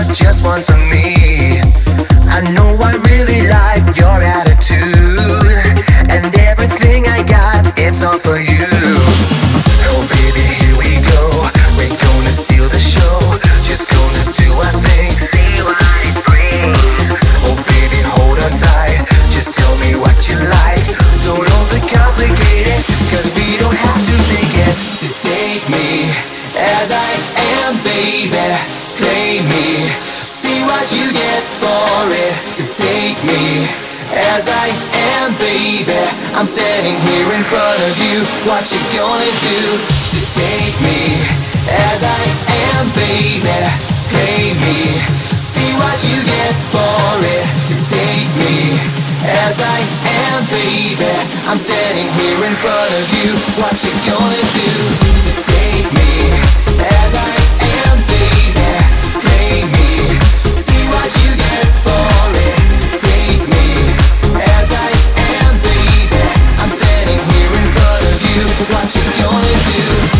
just one for me. I know I really like your attitude, and everything I got, it's all for you. Oh baby, here we go. We're gonna steal the show. Just gonna do our thing, see what it brings. Oh baby, hold on tight. Just tell me what you like. Don't overcomplicate it, cause we don't have to think it. To take me as I am, baby. Play me, see what you get for it. To take me as I am, baby. I'm standing here in front of you. What you gonna do? To take me as I am, baby. Play me, see what you get for it. To take me as I am, baby. I'm standing here in front of you. What you gonna do? To take me as I am, baby. Play me, see what you get for it. To take me as I am, baby. I'm standing here in front of you. What you gonna do?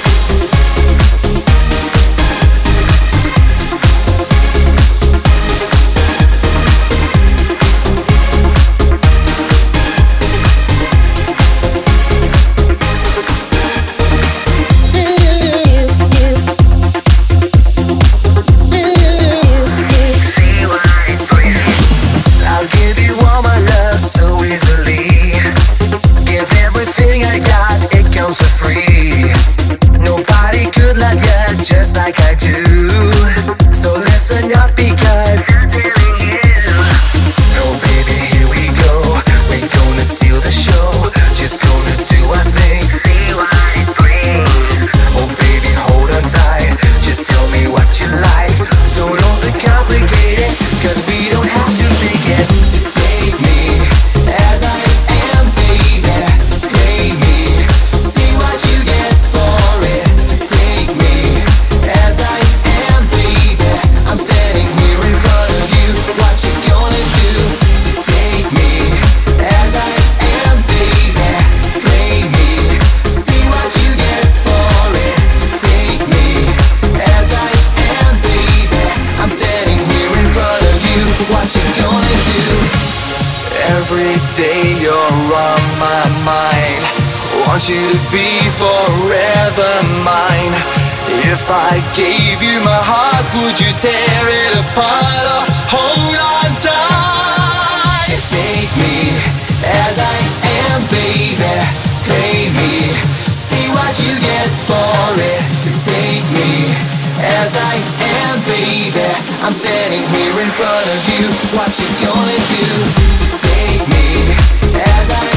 Just like I do. So listen up because I'm telling you. Oh baby, here we go. We're gonna steal the show. Just gonna do our thing, see what it brings. Oh baby, hold on tight. Just tell me what you like. Don't overcomplicate it, cause we don't have to think it. To take me as I am, baby. Play me, see what you get for it. To take me as I am, baby. I'm standing here in front of you. What you gonna do? To take me as I am, baby. Play me, see what you get for it. To take me as I am, baby. I'm standing here in front of you. What you gonna do? Every day you're on my mind. Want you to be forever mine. If I gave you my heart, would you tear it apart or hold on tight? To take me as I am, baby. Play me, see what you get for it. To take me as I am, baby. I'm standing here in front of you. What you gonna do? To take me as I